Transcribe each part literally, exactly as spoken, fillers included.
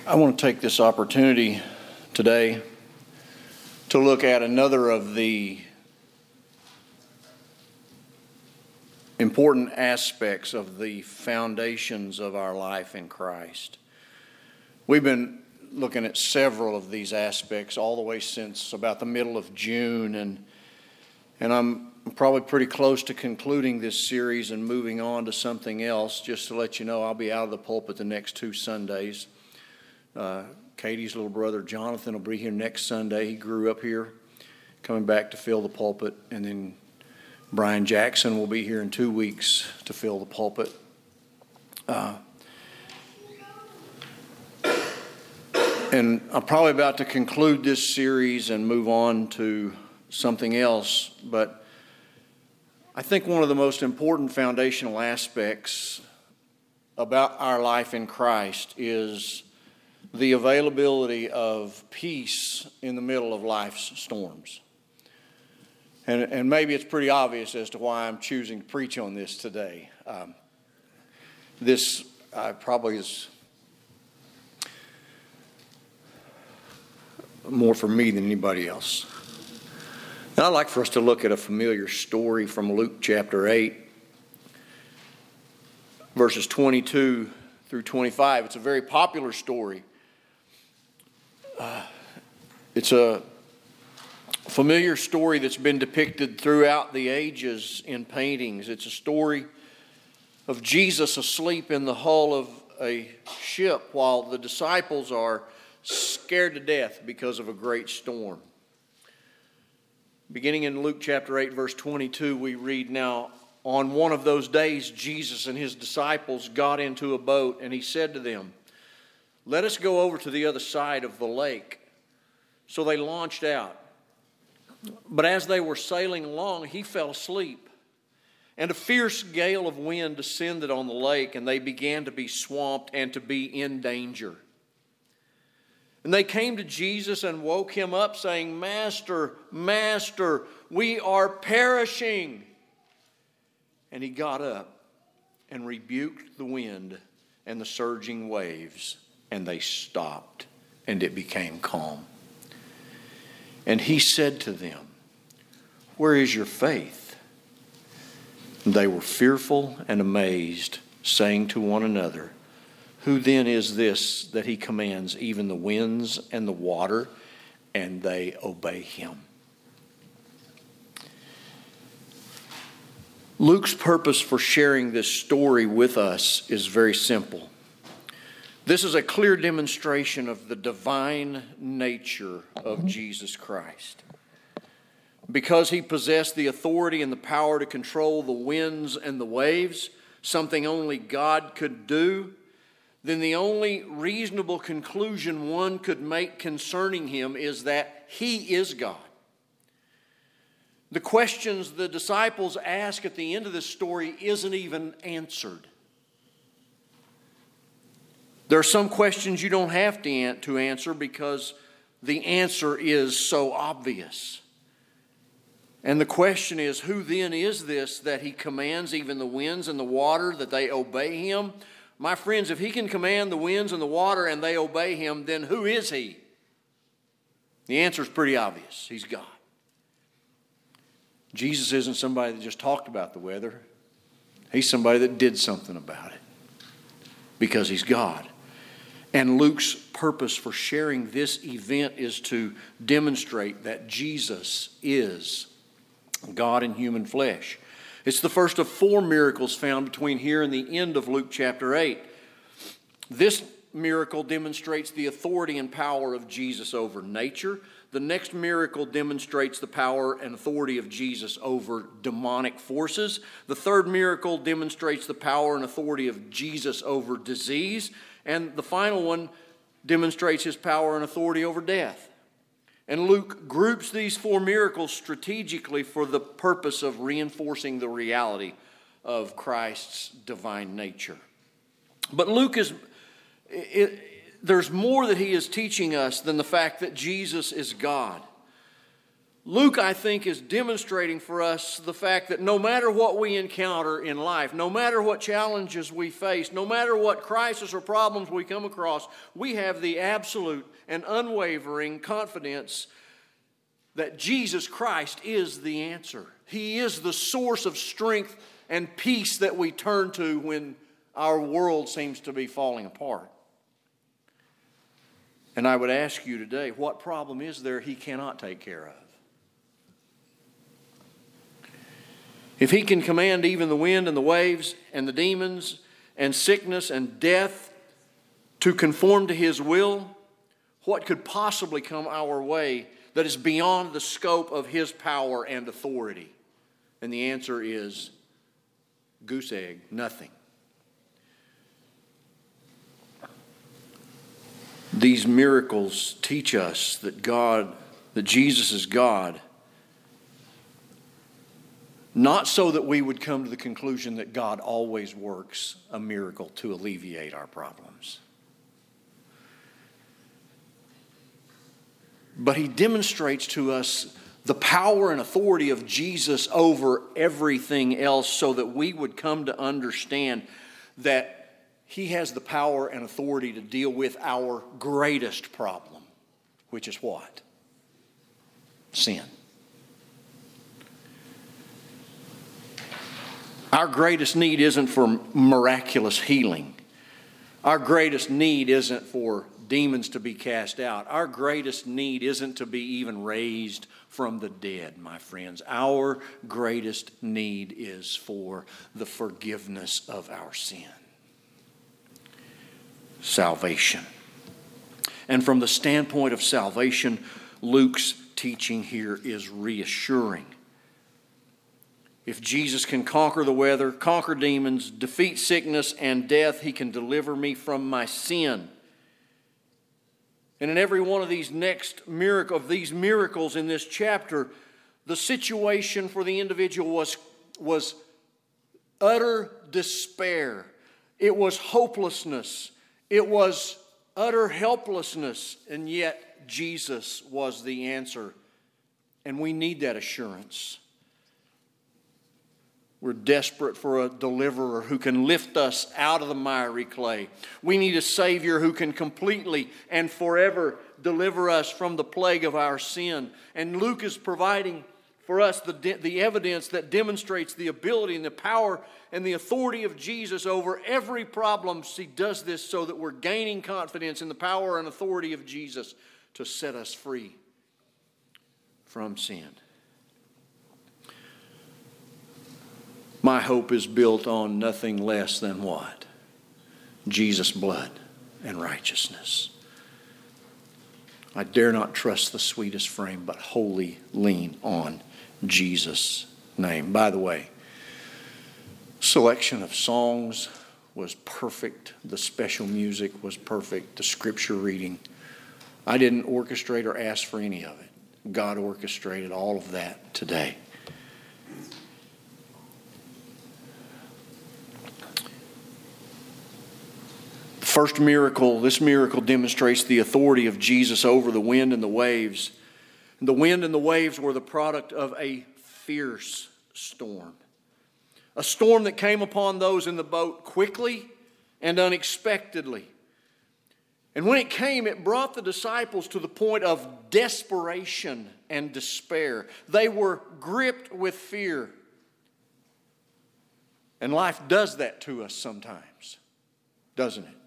I want to take this opportunity today to look at another of the important aspects of the foundations of our life in Christ. We've been looking at several of these aspects all the way since about the middle of June, and and I'm probably pretty close to concluding this series and moving on to something else. Just to let you know, I'll be out of the pulpit the next two Sundays. Uh, Katie's little brother Jonathan will be here next Sunday. He grew up here, coming back to fill the pulpit, and then Brian Jackson will be here in two weeks to fill the pulpit. Uh, and I'm probably about to conclude this series and move on to something else, but I think one of the most important foundational aspects about our life in Christ is the availability of peace in the middle of life's storms. And, and maybe it's pretty obvious as to why I'm choosing to preach on this today. Um, this uh, probably is more for me than anybody else. And I'd like for us to look at a familiar story from Luke chapter eight, verses twenty-two through twenty-five. It's a very popular story. Uh, it's a familiar story that's been depicted throughout the ages in paintings. It's a story of Jesus asleep in the hull of a ship while the disciples are scared to death because of a great storm. Beginning in Luke chapter eight, verse twenty-two, we read, "Now on one of those days, Jesus and his disciples got into a boat, and he said to them, 'Let us go over to the other side of the lake.' So they launched out. But as they were sailing along, he fell asleep. And a fierce gale of wind descended on the lake, and they began to be swamped and to be in danger. And they came to Jesus and woke him up, saying, 'Master, Master, we are perishing.' And he got up and rebuked the wind and the surging waves, and they stopped, and it became calm. And he said to them, 'Where is your faith?' And they were fearful and amazed, saying to one another, 'Who then is this that he commands even the winds and the water, and they obey him?'" Luke's purpose for sharing this story with us is very simple. This is a clear demonstration of the divine nature of Jesus Christ. Because he possessed the authority and the power to control the winds and the waves, something only God could do, then the only reasonable conclusion one could make concerning him is that he is God. The questions the disciples ask at the end of this story isn't even answered. There are some questions you don't have to answer because the answer is so obvious. And the question is, who then is this that he commands even the winds and the water, that they obey him? My friends, if he can command the winds and the water and they obey him, then who is he? The answer is pretty obvious. He's God. Jesus isn't somebody that just talked about the weather. He's somebody that did something about it because he's God. And Luke's purpose for sharing this event is to demonstrate that Jesus is God in human flesh. It's the first of four miracles found between here and the end of Luke chapter eight. This miracle demonstrates the authority and power of Jesus over nature. The next miracle demonstrates the power and authority of Jesus over demonic forces. The third miracle demonstrates the power and authority of Jesus over disease. And the final one demonstrates his power and authority over death. And Luke groups these four miracles strategically for the purpose of reinforcing the reality of Christ's divine nature. But Luke is, it, there's more that he is teaching us than the fact that Jesus is God. Luke, I think, is demonstrating for us the fact that no matter what we encounter in life, no matter what challenges we face, no matter what crisis or problems we come across, we have the absolute and unwavering confidence that Jesus Christ is the answer. He is the source of strength and peace that we turn to when our world seems to be falling apart. And I would ask you today, what problem is there He cannot take care of? If He can command even the wind and the waves and the demons and sickness and death to conform to His will, what could possibly come our way that is beyond the scope of His power and authority? And the answer is goose egg, nothing. These miracles teach us that God, that Jesus is God, not so that we would come to the conclusion that God always works a miracle to alleviate our problems. But He demonstrates to us the power and authority of Jesus over everything else so that we would come to understand that He has the power and authority to deal with our greatest problem, which is what? Sin. Our greatest need isn't for miraculous healing. Our greatest need isn't for demons to be cast out. Our greatest need isn't to be even raised from the dead, my friends. Our greatest need is for the forgiveness of our sin. Salvation. And from the standpoint of salvation, Luke's teaching here is reassuring. If Jesus can conquer the weather, conquer demons, defeat sickness and death, He can deliver me from my sin. And in every one of these next miracle of these miracles in this chapter, the situation for the individual was, was utter despair. It was hopelessness. It was utter helplessness. And yet Jesus was the answer. And we need that assurance. We're desperate for a deliverer who can lift us out of the miry clay. We need a Savior who can completely and forever deliver us from the plague of our sin. And Luke is providing for us the, the evidence that demonstrates the ability and the power and the authority of Jesus over every problem. He does this so that we're gaining confidence in the power and authority of Jesus to set us free from sin. My hope is built on nothing less than what? Jesus' blood and righteousness. I dare not trust the sweetest frame, but wholly lean on Jesus' name. By the way, selection of songs was perfect. The special music was perfect. The scripture reading. I didn't orchestrate or ask for any of it. God orchestrated all of that today. First miracle, this miracle demonstrates the authority of Jesus over the wind and the waves. The wind and the waves were the product of a fierce storm. A storm that came upon those in the boat quickly and unexpectedly. And when it came, it brought the disciples to the point of desperation and despair. They were gripped with fear. And life does that to us sometimes, doesn't it?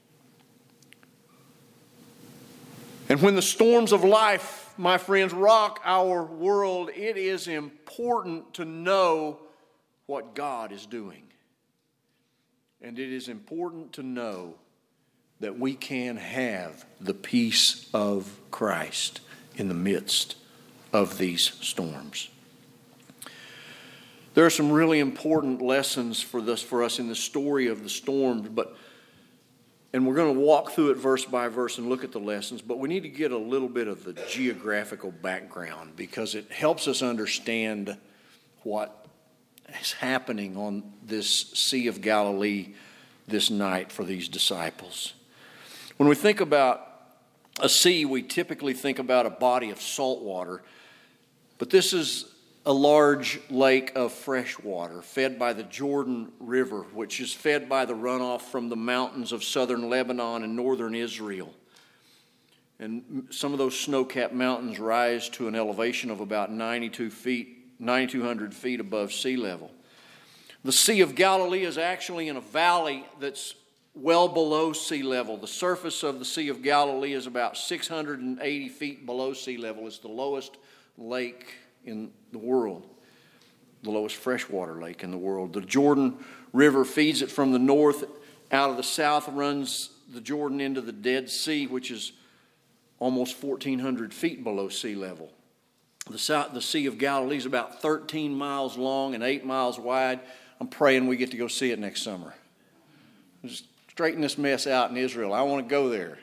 And when the storms of life, my friends, rock our world, it is important to know what God is doing. And it is important to know that we can have the peace of Christ in the midst of these storms. There are some really important lessons for this for us in the story of the storms, but and we're going to walk through it verse by verse and look at the lessons, but we need to get a little bit of the geographical background because it helps us understand what is happening on this Sea of Galilee this night for these disciples. When we think about a sea, we typically think about a body of salt water. But this is a large lake of fresh water fed by the Jordan River, which is fed by the runoff from the mountains of southern Lebanon and northern Israel. And some of those snow-capped mountains rise to an elevation of about ninety-two feet, ninety-two hundred feet above sea level. The Sea of Galilee is actually in a valley that's well below sea level. The surface of the Sea of Galilee is about six hundred eighty feet below sea level. It's the lowest lake in the world, the lowest freshwater lake in the world. The Jordan River feeds it from the north. Out of the south runs the Jordan into the Dead Sea, which is almost fourteen hundred feet below sea level. The, south, the Sea of Galilee is about thirteen miles long and eight miles wide. I'm praying we get to go see it next summer. Just straighten this mess out in Israel. I want to go there.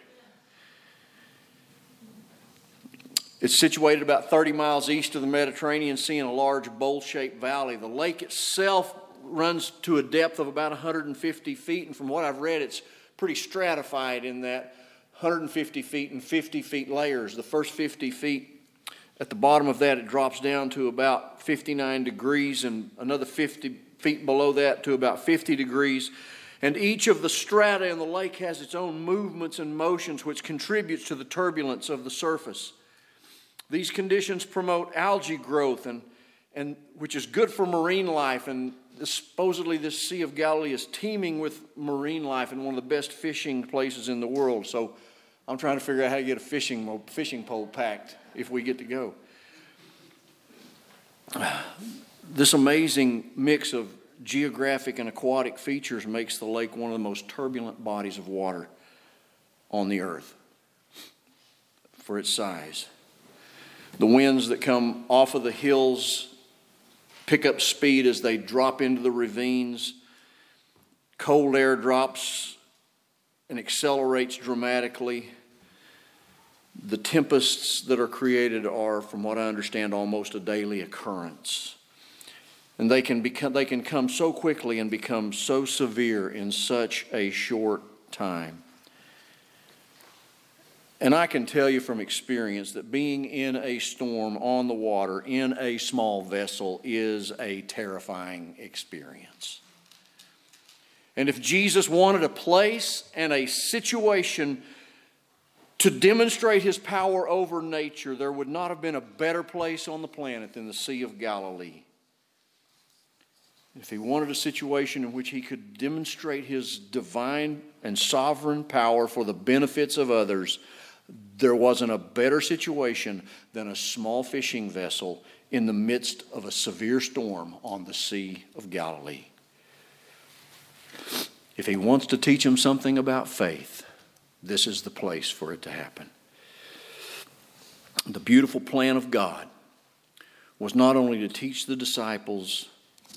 It's situated about thirty miles east of the Mediterranean Sea in a large bowl-shaped valley. The lake itself runs to a depth of about one hundred fifty feet, and from what I've read, it's pretty stratified in that one hundred fifty feet and fifty feet layers. The first fifty feet, at the bottom of that, it drops down to about fifty-nine degrees, and another fifty feet below that to about fifty degrees. And each of the strata in the lake has its own movements and motions, which contributes to the turbulence of the surface. These conditions promote algae growth, and, and which is good for marine life. And this, supposedly this Sea of Galilee is teeming with marine life and one of the best fishing places in the world. So I'm trying to figure out how to get a fishing, fishing pole packed if we get to go. This amazing mix of geographic and aquatic features makes the lake one of the most turbulent bodies of water on the earth for its size. The winds that come off of the hills pick up speed as they drop into the ravines. Cold air drops and accelerates dramatically. The tempests that are created are, from what I understand, almost a daily occurrence. And they can become, they can come so quickly and become so severe in such a short time. And I can tell you from experience that being in a storm on the water in a small vessel is a terrifying experience. And if Jesus wanted a place and a situation to demonstrate his power over nature, there would not have been a better place on the planet than the Sea of Galilee. If he wanted a situation in which he could demonstrate his divine and sovereign power for the benefits of others, there wasn't a better situation than a small fishing vessel in the midst of a severe storm on the Sea of Galilee. If he wants to teach them something about faith, this is the place for it to happen. The beautiful plan of God was not only to teach the disciples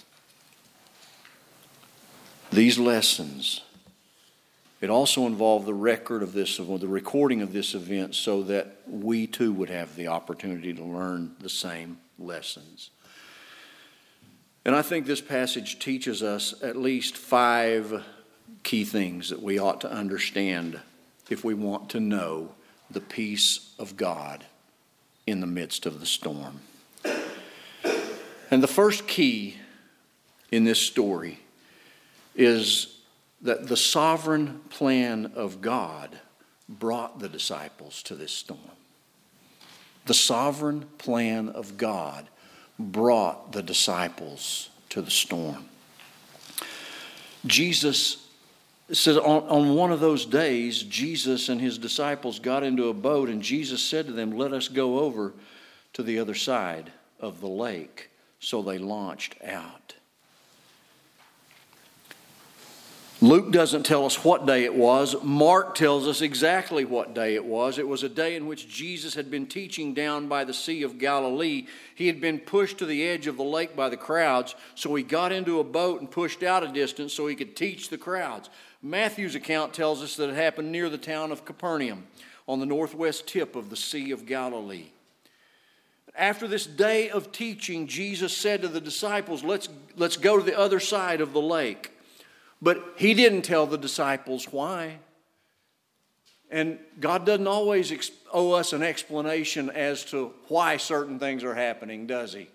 these lessons, it also involved the record of this, the recording of this event, so that we too would have the opportunity to learn the same lessons. And I think this passage teaches us at least five key things that we ought to understand if we want to know the peace of God in the midst of the storm. And the first key in this story is that the sovereign plan of God brought the disciples to this storm. The sovereign plan of God brought the disciples to the storm. Jesus says on, on one of those days, Jesus and his disciples got into a boat, and Jesus said to them, "Let us go over to the other side of the lake." So they launched out. Luke doesn't tell us what day it was. Mark tells us exactly what day it was. It was a day in which Jesus had been teaching down by the Sea of Galilee. He had been pushed to the edge of the lake by the crowds, so he got into a boat and pushed out a distance so he could teach the crowds. Matthew's account tells us that it happened near the town of Capernaum on the northwest tip of the Sea of Galilee. After this day of teaching, Jesus said to the disciples, let's, let's go to the other side of the lake. But he didn't tell the disciples why. And God doesn't always ex- owe us an explanation as to why certain things are happening, does He?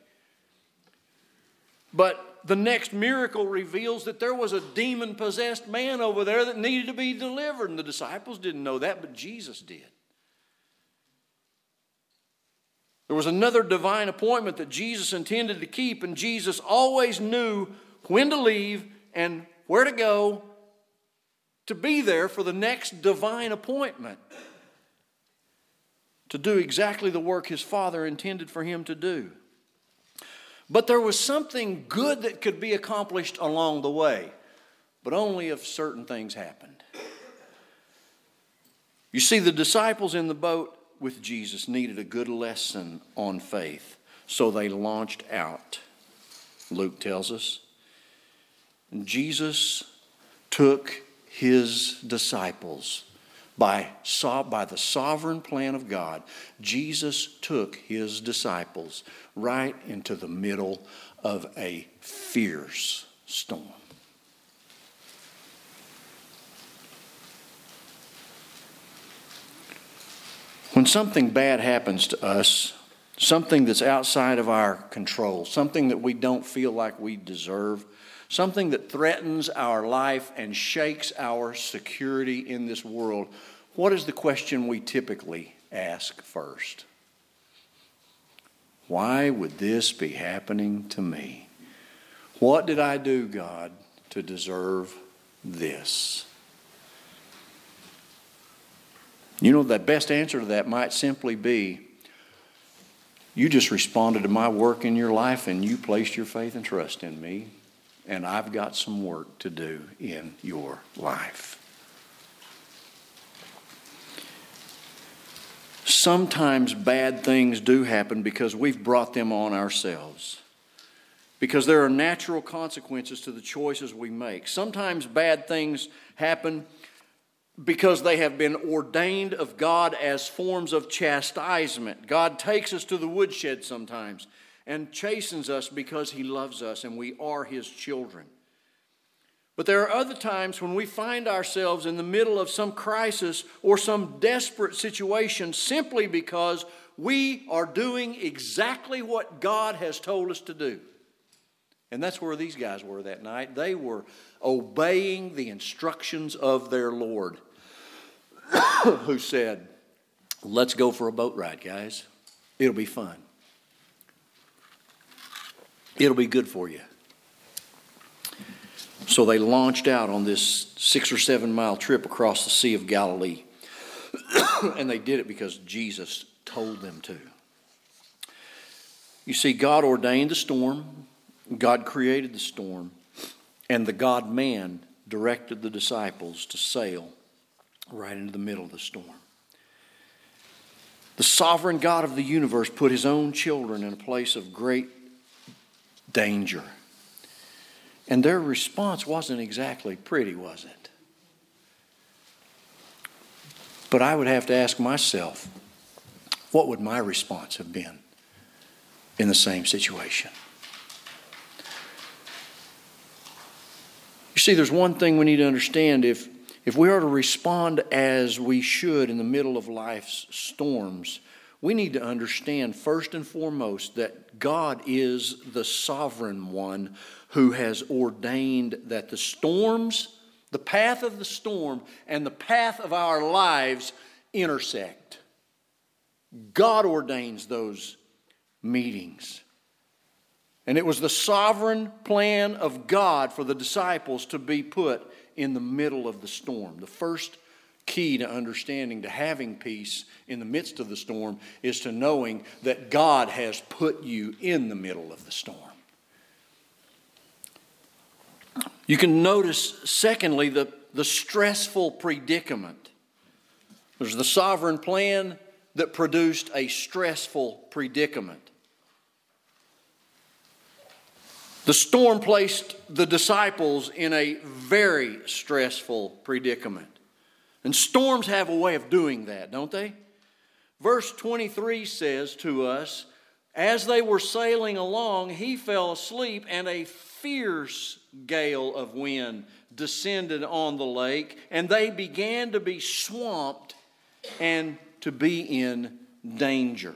But the next miracle reveals that there was a demon-possessed man over there that needed to be delivered. And the disciples didn't know that, but Jesus did. There was another divine appointment that Jesus intended to keep, and Jesus always knew when to leave and where to go to be there for the next divine appointment, to do exactly the work His Father intended for Him to do. But there was something good that could be accomplished along the way, but only if certain things happened. You see, the disciples in the boat with Jesus needed a good lesson on faith, so they launched out, Luke tells us. And Jesus took His disciples by, by the sovereign plan of God. Jesus took His disciples right into the middle of a fierce storm. When something bad happens to us, something that's outside of our control, something that we don't feel like we deserve, something that threatens our life and shakes our security in this world, what is the question we typically ask first? Why would this be happening to me? What did I do, God, to deserve this? You know, the best answer to that might simply be, you just responded to my work in your life and you placed your faith and trust in me, and I've got some work to do in your life. Sometimes bad things do happen because we've brought them on ourselves. Because there are natural consequences to the choices we make. Sometimes bad things happen because they have been ordained of God as forms of chastisement. God takes us to the woodshed sometimes and chastens us because He loves us and we are His children. But there are other times when we find ourselves in the middle of some crisis or some desperate situation simply because we are doing exactly what God has told us to do. And that's where these guys were that night. They were obeying the instructions of their Lord, who said, let's go for a boat ride, guys. It'll be fun. It'll be good for you. So they launched out on this six or seven mile trip across the Sea of Galilee. And they did it because Jesus told them to. You see, God ordained the storm. God created the storm. And the God-man directed the disciples to sail right into the middle of the storm. The sovereign God of the universe put His own children in a place of great danger. And their response wasn't exactly pretty, was it? But I would have to ask myself, what would my response have been in the same situation? You see, there's one thing we need to understand. If, if we are to respond as we should in the middle of life's storms, we need to understand first and foremost that God is the sovereign one who has ordained that the storms, the path of the storm, and the path of our lives intersect. God ordains those meetings. And it was the sovereign plan of God for the disciples to be put in the middle of the storm. The first key to understanding, to having peace in the midst of the storm, is to knowing that God has put you in the middle of the storm. You can notice, secondly, the, the stressful predicament. There's the sovereign plan that produced a stressful predicament. The storm placed the disciples in a very stressful predicament. And storms have a way of doing that, don't they? Verse twenty-three says to us, as they were sailing along, he fell asleep, and a fierce gale of wind descended on the lake, and they began to be swamped and to be in danger.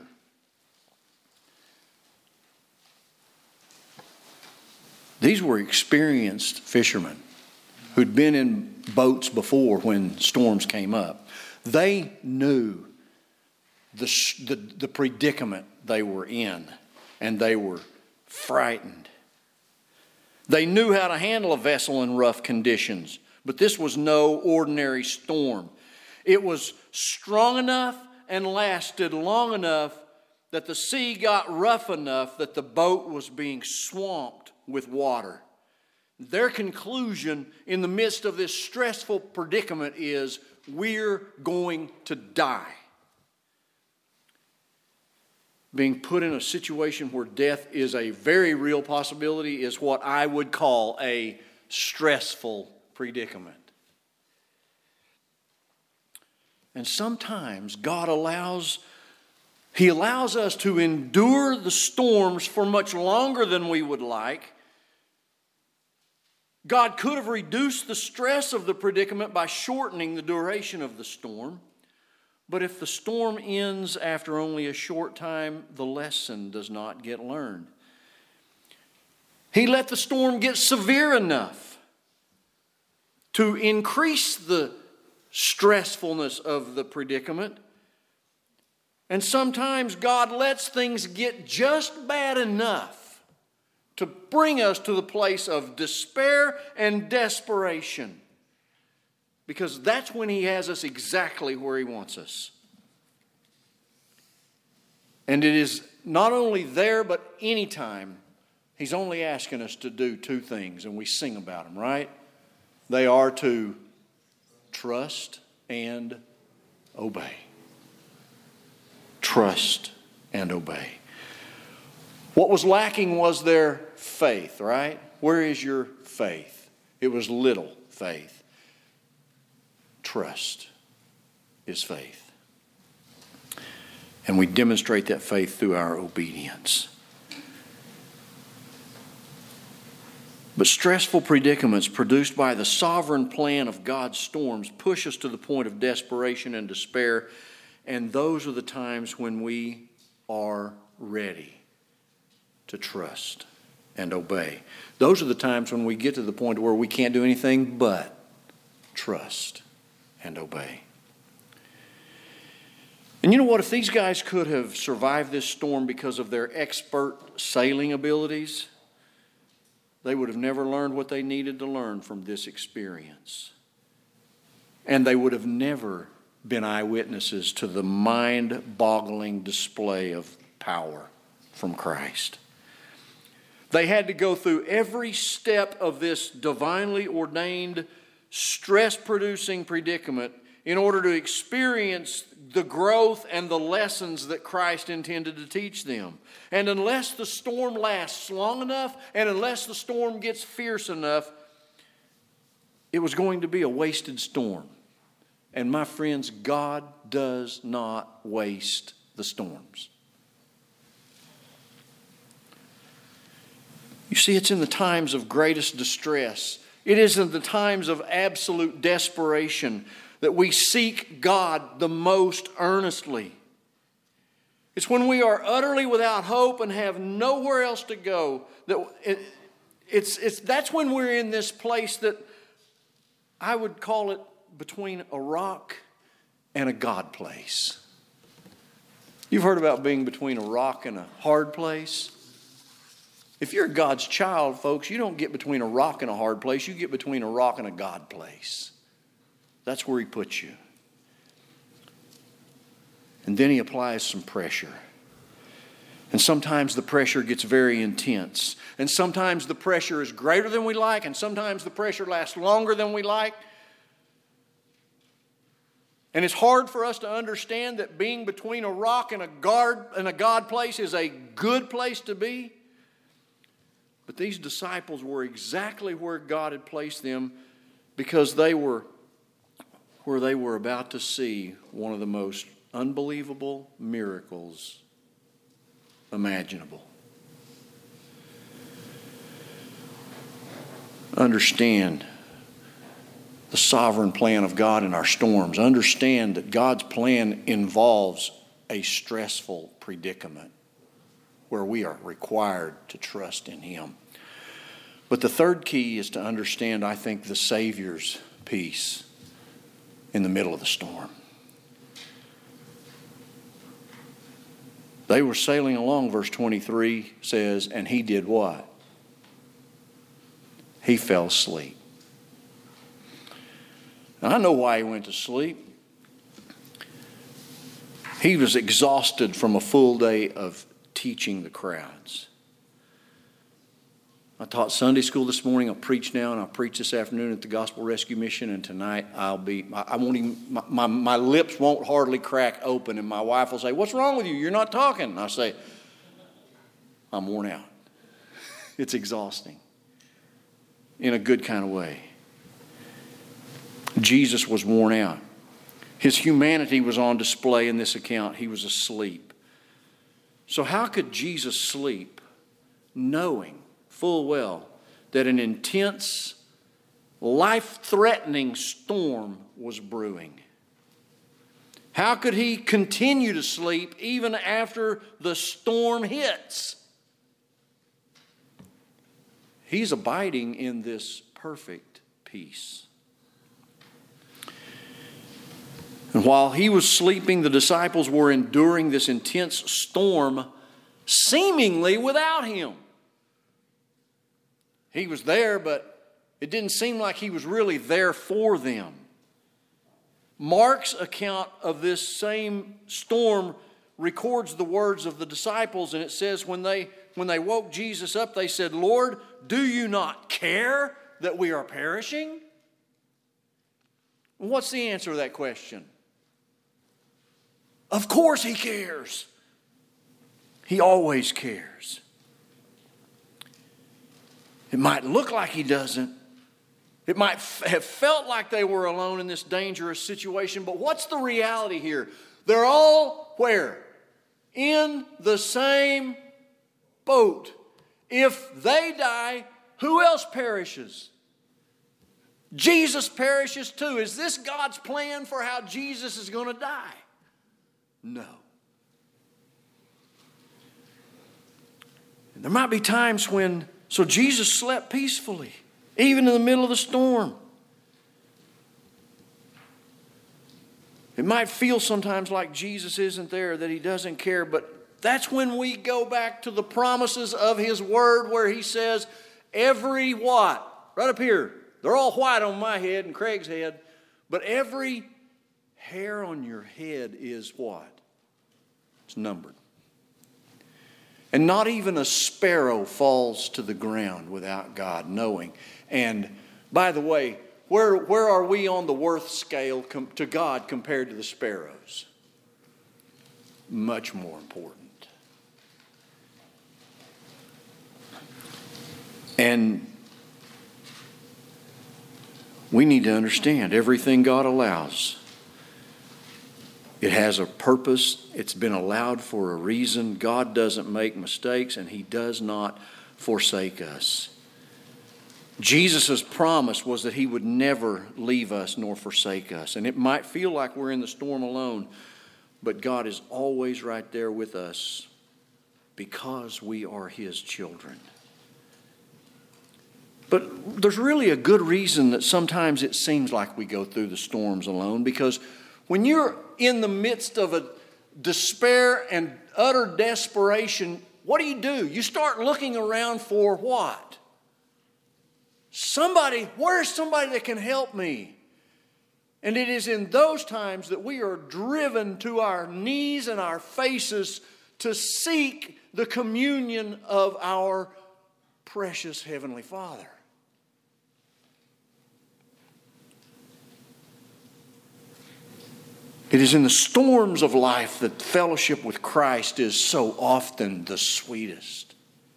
These were experienced fishermen who'd been in boats before when storms came up. They knew the, the, the predicament they were in, and they were frightened. They knew how to handle a vessel in rough conditions, but this was no ordinary storm. It was strong enough and lasted long enough that the sea got rough enough that the boat was being swamped with water. Their conclusion in the midst of this stressful predicament is, we're going to die. Being put in a situation where death is a very real possibility is what I would call a stressful predicament. And sometimes God allows, He allows us to endure the storms for much longer than we would like. God could have reduced the stress of the predicament by shortening the duration of the storm. But if the storm ends after only a short time, the lesson does not get learned. He let the storm get severe enough to increase the stressfulness of the predicament. And sometimes God lets things get just bad enough to bring us to the place of despair and desperation. Because that's when He has us exactly where He wants us. And it is not only there, but anytime. He's only asking us to do two things, and we sing about them, right? They are to trust and obey. Trust and obey. What was lacking was their faith, right? Where is your faith? It was little faith. Trust is faith. And we demonstrate that faith through our obedience. But stressful predicaments produced by the sovereign plan of God's storms push us to the point of desperation and despair. And those are the times when we are ready to trust and obey. Those are the times when we get to the point where we can't do anything but trust and obey. And you know what? If these guys could have survived this storm because of their expert sailing abilities, they would have never learned what they needed to learn from this experience. And they would have never been eyewitnesses to the mind-boggling display of power from Christ. They had to go through every step of this divinely ordained, stress-producing predicament in order to experience the growth and the lessons that Christ intended to teach them. And unless the storm lasts long enough, and unless the storm gets fierce enough, it was going to be a wasted storm. And my friends, God does not waste the storms. You see, it's in the times of greatest distress, it is in the times of absolute desperation that we seek God the most earnestly. It's when we are utterly without hope and have nowhere else to go that it, it's, it's, that's when we're in this place that I would call it between a rock and a God place. You've heard about being between a rock and a hard place. If you're God's child, folks, you don't get between a rock and a hard place. You get between a rock and a God place. That's where He puts you. And then He applies some pressure. And sometimes the pressure gets very intense. And sometimes the pressure is greater than we like. And sometimes the pressure lasts longer than we like. And it's hard for us to understand that being between a rock and a guard and a God place is a good place to be. But these disciples were exactly where God had placed them because they were where they were about to see one of the most unbelievable miracles imaginable. Understand the sovereign plan of God in our storms. Understand that God's plan involves a stressful predicament where we are required to trust in Him. But the third key is to understand, I think, the Savior's peace in the middle of the storm. They were sailing along, verse twenty-three says, and he did what? He fell asleep. Now, I know why he went to sleep. He was exhausted from a full day of teaching the crowds. I taught Sunday school this morning. I'll preach now, and I'll preach this afternoon at the Gospel Rescue Mission. And tonight I'll be, I won't even, my, my, my lips won't hardly crack open. And my wife will say, "What's wrong with you? You're not talking." And I say, "I'm worn out." It's exhausting in a good kind of way. Jesus was worn out. His humanity was on display in this account. He was asleep. So how could Jesus sleep knowing full well that an intense, life-threatening storm was brewing? How could he continue to sleep even after the storm hits? He's abiding in this perfect peace. And while he was sleeping, the disciples were enduring this intense storm seemingly without him. He was there, but it didn't seem like he was really there for them. Mark's account of this same storm records the words of the disciples, and it says when they, when they woke Jesus up, they said, "Lord, do you not care that we are perishing?" What's the answer to that question? Of course he cares. He always cares. It might look like he doesn't. It might f- have felt like they were alone in this dangerous situation, but what's the reality here? They're all where? In the same boat. If they die, who else perishes? Jesus perishes too. Is this God's plan for how Jesus is going to die? No. There might be times when, so Jesus slept peacefully, even in the middle of the storm. It might feel sometimes like Jesus isn't there, that he doesn't care, but that's when we go back to the promises of his word where he says, every what? Right up here. They're all white on my head and Craig's head, but every hair on your head is what? It's numbered. And not even a sparrow falls to the ground without God knowing. And by the way, where, where are we on the worth scale com- to God compared to the sparrows? Much more important. And we need to understand everything God allows, it has a purpose. It's been allowed for a reason. God doesn't make mistakes, and he does not forsake us. Jesus' promise was that he would never leave us nor forsake us. And it might feel like we're in the storm alone, but God is always right there with us because we are his children. But there's really a good reason that sometimes it seems like we go through the storms alone, because when you're in the midst of a despair and utter desperation, what do you do? You start looking around for what? Somebody, where's somebody that can help me? And it is in those times that we are driven to our knees and our faces to seek the communion of our precious Heavenly Father. It is in the storms of life that fellowship with Christ is so often the sweetest.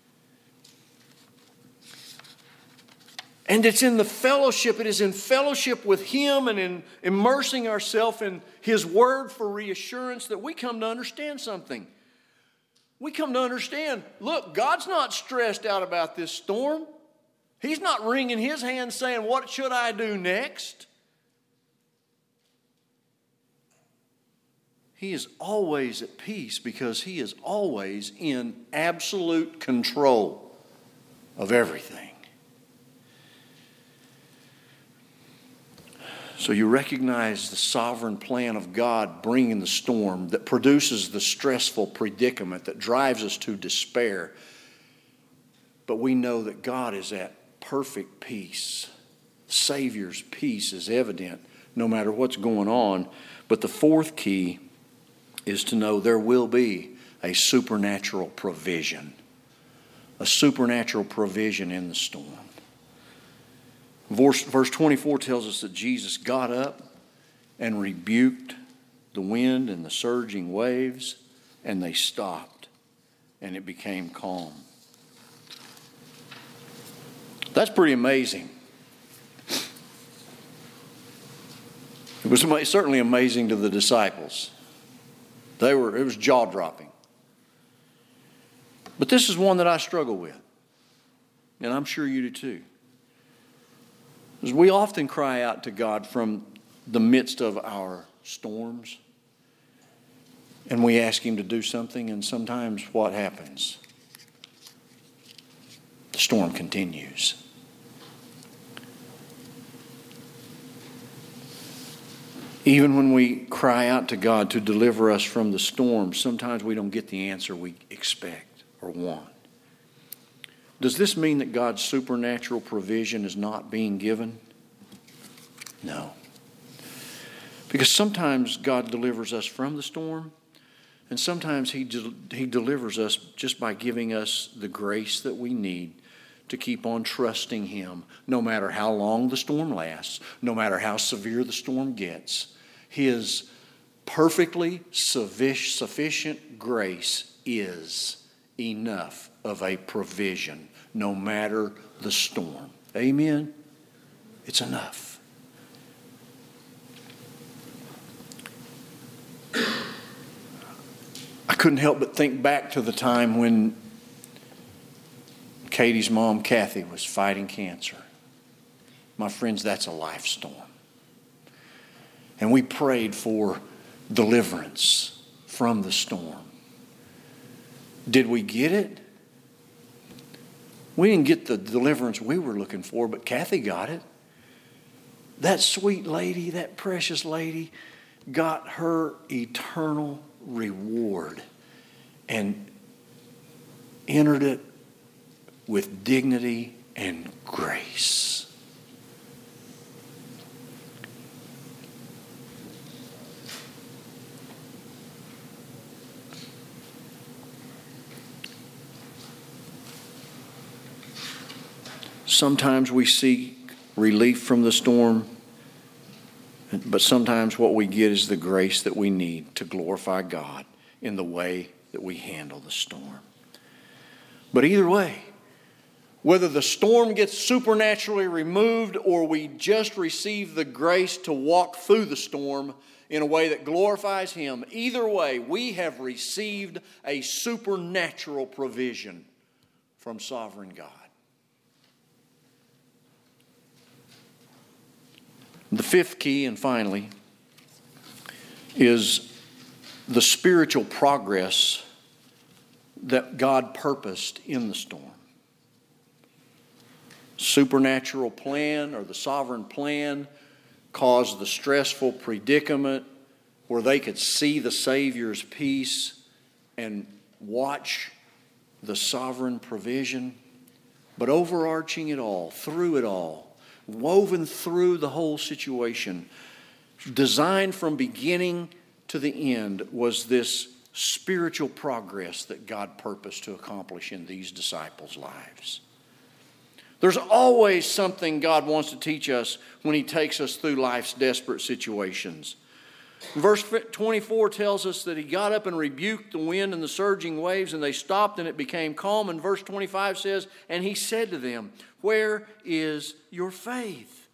And it's in the fellowship, it is in fellowship with him and in immersing ourselves in his word for reassurance that we come to understand something. We come to understand, look, God's not stressed out about this storm. He's not wringing his hands saying, what should I do next? He is always at peace because He is always in absolute control of everything. So you recognize the sovereign plan of God bringing the storm that produces the stressful predicament that drives us to despair. But we know that God is at perfect peace. Savior's peace is evident no matter what's going on. But the fourth key is to know there will be a supernatural provision. A supernatural provision in the storm. Verse, verse twenty-four tells us that Jesus got up and rebuked the wind and the surging waves, and they stopped, and it became calm. That's pretty amazing. It was certainly amazing to the disciples. They were, it was jaw-dropping. But this is one that I struggle with, and I'm sure you do too. Because we often cry out to God from the midst of our storms, and we ask Him to do something, and sometimes what happens? The storm continues. Even when we cry out to God to deliver us from the storm, sometimes we don't get the answer we expect or want. Does this mean that God's supernatural provision is not being given? No. Because sometimes God delivers us from the storm, and sometimes He, de- he delivers us just by giving us the grace that we need to keep on trusting Him, no matter how long the storm lasts, no matter how severe the storm gets. His perfectly sufficient grace is enough of a provision, no matter the storm. Amen? It's enough. I couldn't help but think back to the time when Katie's mom, Kathy, was fighting cancer. My friends, that's a life storm. And we prayed for deliverance from the storm. Did we get it? We didn't get the deliverance we were looking for, but Kathy got it. That sweet lady, that precious lady, got her eternal reward and entered it with dignity and grace. Sometimes we seek relief from the storm, but sometimes what we get is the grace that we need to glorify God in the way that we handle the storm. But either way, whether the storm gets supernaturally removed or we just receive the grace to walk through the storm in a way that glorifies Him, either way, we have received a supernatural provision from sovereign God. The fifth key, and finally, is the spiritual progress that God purposed in the storm. Supernatural plan or the sovereign plan caused the stressful predicament where they could see the Savior's peace and watch the sovereign provision. But overarching it all, through it all, woven through the whole situation, designed from beginning to the end, was this spiritual progress that God purposed to accomplish in these disciples' lives. There's always something God wants to teach us when He takes us through life's desperate situations. Verse twenty-four tells us that He got up and rebuked the wind and the surging waves, and they stopped and it became calm. And verse twenty-five says, and He said to them, where is your faith?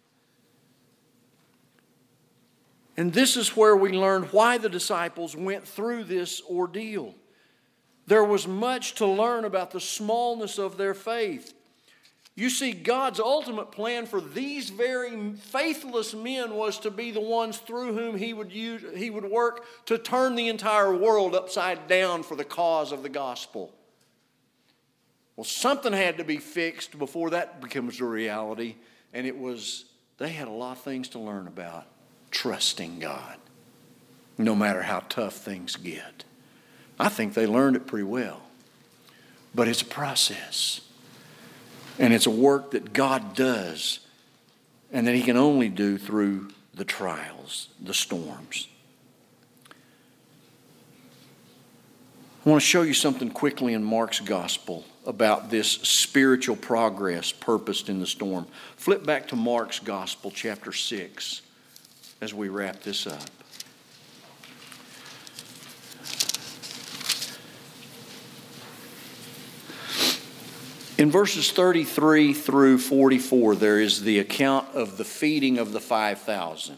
And this is where we learn why the disciples went through this ordeal. There was much to learn about the smallness of their faith. You see, God's ultimate plan for these very faithless men was to be the ones through whom he would use, he would work to turn the entire world upside down for the cause of the gospel. Well, something had to be fixed before that becomes a reality, and it was they had a lot of things to learn about trusting God, no matter how tough things get. I think they learned it pretty well, but it's a process. And it's a work that God does and that he can only do through the trials, the storms. I want to show you something quickly in Mark's gospel about this spiritual progress purposed in the storm. Flip back to Mark's gospel, chapter six, as we wrap this up. In verses thirty-three through forty-four, there is the account of the feeding of the five thousand.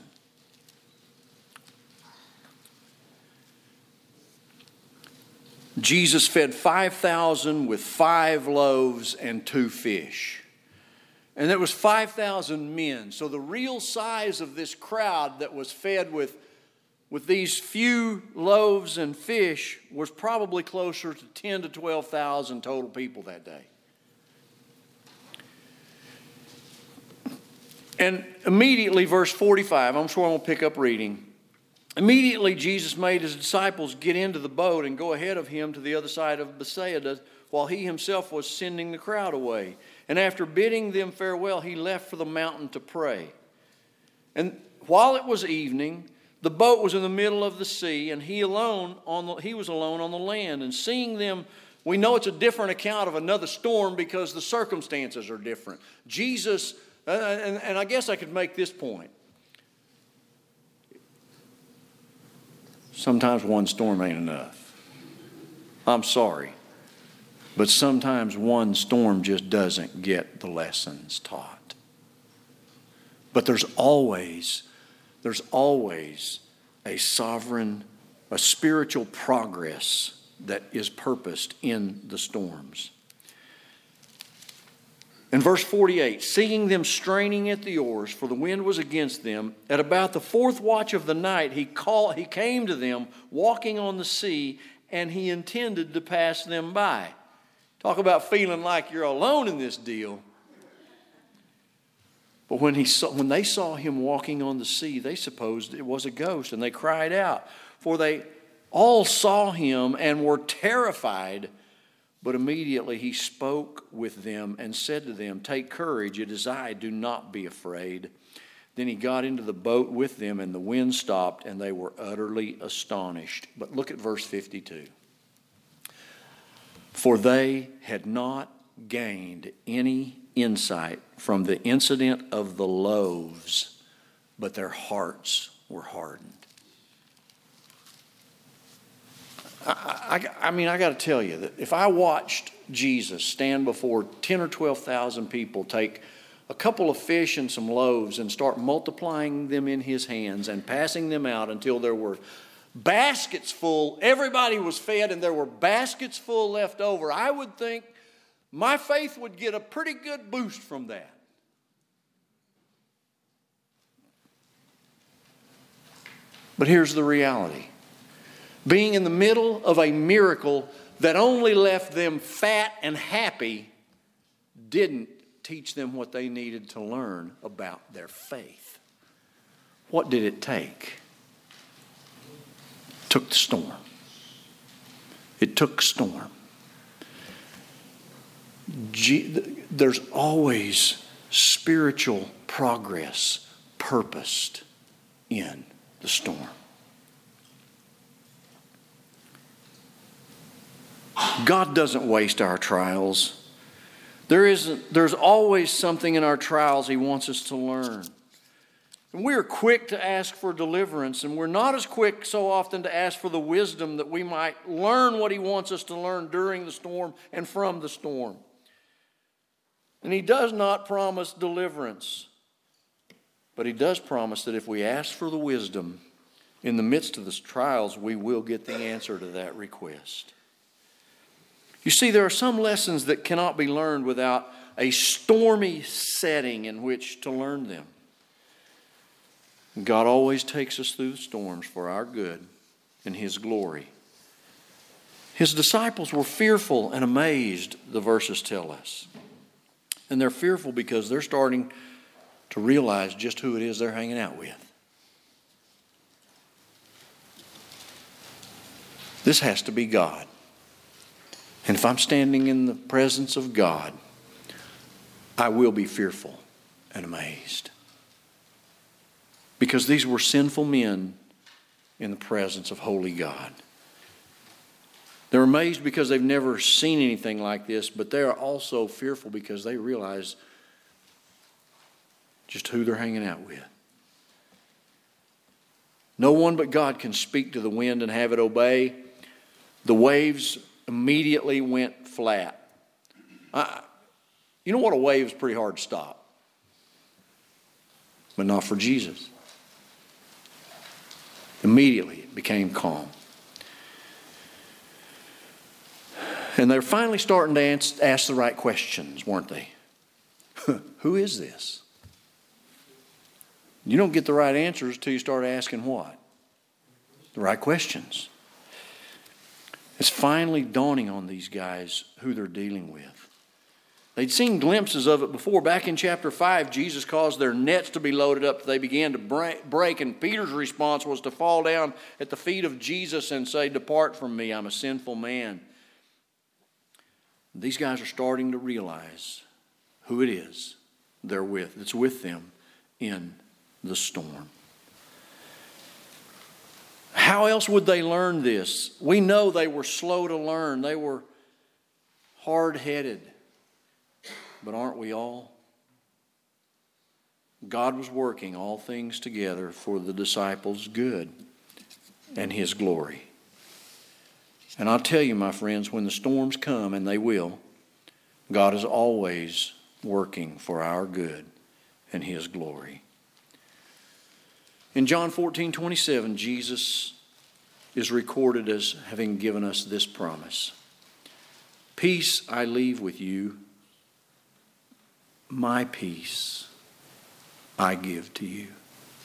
Jesus fed five thousand with five loaves and two fish. And there was five thousand men. So the real size of this crowd that was fed with, with these few loaves and fish was probably closer to ten to twelve thousand total people that day. And immediately, verse forty-five, I'm sure I'm going to pick up reading. Immediately, Jesus made his disciples get into the boat and go ahead of him to the other side of Bethsaida, while he himself was sending the crowd away. And after bidding them farewell, he left for the mountain to pray. And while it was evening, the boat was in the middle of the sea, and he alone on the, he was alone on the land. And seeing them, we know it's a different account of another storm because the circumstances are different. Jesus, uh, and, and I guess I could make this point. Sometimes one storm ain't enough. I'm sorry. But sometimes one storm just doesn't get the lessons taught. But there's always, there's always a sovereign, a spiritual progress that is purposed in the storms. In verse forty-eight, seeing them straining at the oars, for the wind was against them, at about the fourth watch of the night, he called, he came to them, walking on the sea, and he intended to pass them by. Talk about feeling like you're alone in this deal. But when he saw, when they saw him walking on the sea, they supposed it was a ghost, and they cried out, for they all saw him and were terrified. But immediately he spoke with them and said to them, take courage, it is I, do not be afraid. Then he got into the boat with them, and the wind stopped, and they were utterly astonished. But look at verse fifty-two. For they had not gained any insight from the incident of the loaves, but their hearts were hardened. I, I, I mean, I got to tell you that if I watched Jesus stand before ten or twelve thousand people, take a couple of fish and some loaves and start multiplying them in his hands and passing them out until there were baskets full, everybody was fed and there were baskets full left over, I would think my faith would get a pretty good boost from that. But here's the reality. Being in the middle of a miracle that only left them fat and happy didn't teach them what they needed to learn about their faith. What did it take? It took the storm. It took storm. There's always spiritual progress purposed in the storm. God doesn't waste our trials. There isn't, there's always something in our trials he wants us to learn. And we're quick to ask for deliverance, and we're not as quick so often to ask for the wisdom that we might learn what he wants us to learn during the storm and from the storm. And he does not promise deliverance, but he does promise that if we ask for the wisdom in the midst of the trials, we will get the answer to that request. You see, there are some lessons that cannot be learned without a stormy setting in which to learn them. God always takes us through the storms for our good and His glory. His disciples were fearful and amazed, the verses tell us. And they're fearful because they're starting to realize just who it is they're hanging out with. This has to be God. And if I'm standing in the presence of God, I will be fearful and amazed. Because these were sinful men in the presence of holy God. They're amazed because they've never seen anything like this, but they are also fearful because they realize just who they're hanging out with. No one but God can speak to the wind and have it obey. The waves immediately went flat. I, you know what? A wave is pretty hard to stop. But not for Jesus. Immediately it became calm. And they're finally starting to ask the right questions, weren't they? Who is this? You don't get the right answers until you start asking what? The right questions. It's finally dawning on these guys who they're dealing with. They'd seen glimpses of it before. Back in chapter five, Jesus caused their nets to be loaded up. They began to break, and Peter's response was to fall down at the feet of Jesus and say, "Depart from me, I'm a sinful man." These guys are starting to realize who it is they're with. It's with them in the storm. How else would they learn this? We know they were slow to learn. They were hard-headed. But aren't we all? God was working all things together for the disciples' good and His glory. And I'll tell you, my friends, when the storms come, and they will, God is always working for our good and His glory. In John fourteen twenty-seven, Jesus is recorded as having given us this promise. Peace I leave with you, my peace I give to you.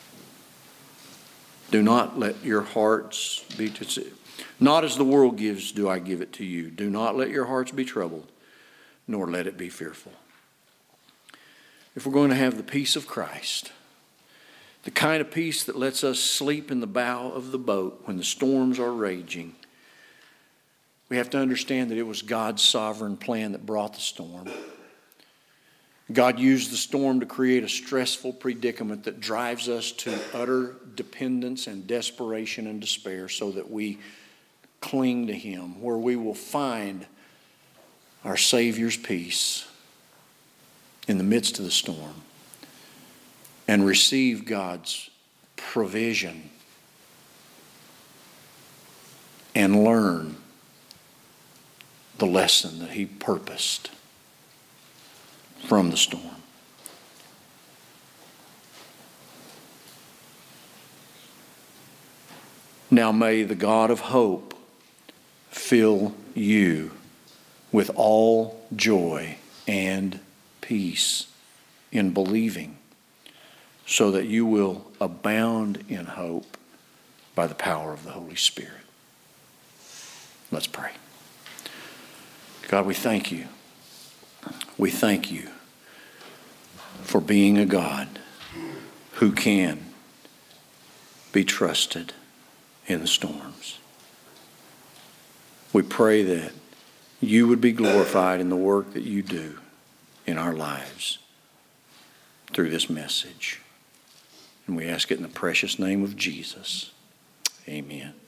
Do not let your hearts be, not as the world gives do I give it to you. Do not let your hearts be troubled, nor let it be fearful. If we're going to have the peace of Christ, the kind of peace that lets us sleep in the bow of the boat when the storms are raging, we have to understand that it was God's sovereign plan that brought the storm. God used the storm to create a stressful predicament that drives us to utter dependence and desperation and despair so that we cling to Him, where we will find our Savior's peace in the midst of the storm and receive God's provision and learn the lesson that He purposed from the storm. Now may the God of hope fill you with all joy and peace in believing, so that you will abound in hope by the power of the Holy Spirit. Let's pray. God, we thank you. We thank you for being a God who can be trusted in the storms. We pray that you would be glorified in the work that you do in our lives through this message. And we ask it in the precious name of Jesus. Amen.